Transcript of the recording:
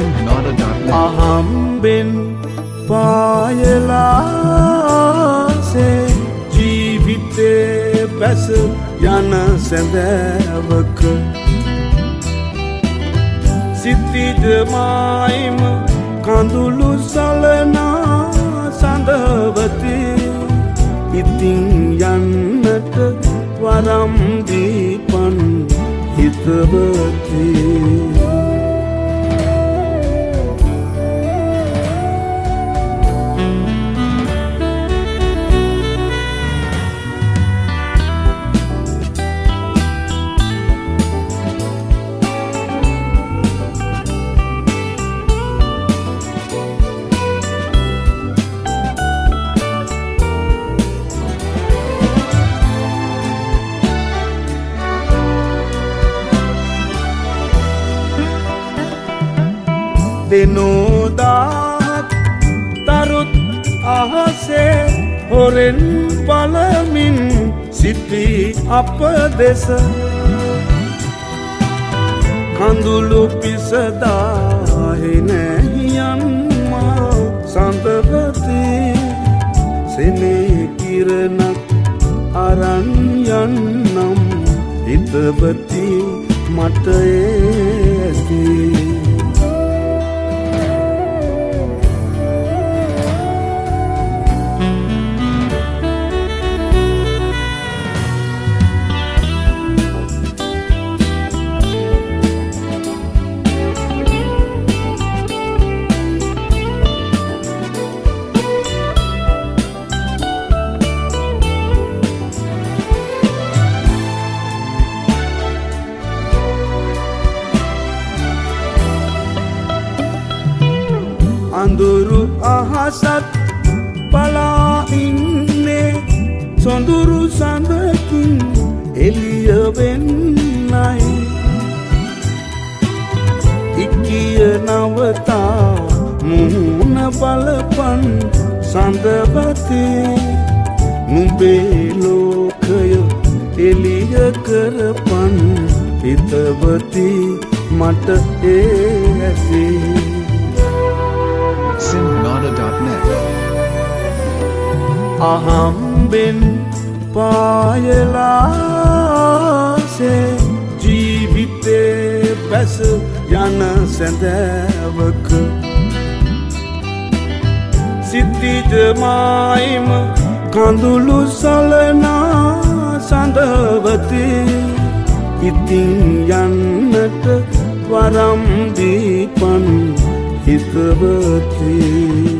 Singnada.net අහම්බෙන් පායලාසේ ජීවිතේ පැස යන සැඳෑවක සිතිද මායිම කඳුළු සලනා සඳවති ඉතින් යන්නට වරම් දීපන් හිතවති දෙනෝදාත් තරුත් අහසේ හොරෙන් බලමින් සිටි අප දෙස කඳුළු පිසදාහෙනැහියන්මා සඳවති සෙනේ කිරණක් අරන් යන්නම් හිතවති මට ඇති අඳුරු අහසත් බලා ඉන්නේ සොඳුරු සඳකින් එළිය වෙන්නයි ඉක්කිය නවතා මුහුණ බලපන් සඳවති නුඹේ ලෝකය එළිය කරපන් හිතවති මට ඇති Singnada.net අහම්බෙන් පායලාසේ ජීවිතේ පැස යන සැඳෑවක සිතිද මායිම කඳුළු සලනා සඳවති ඉතින් යන්නට වරම් දීපන් හිතවති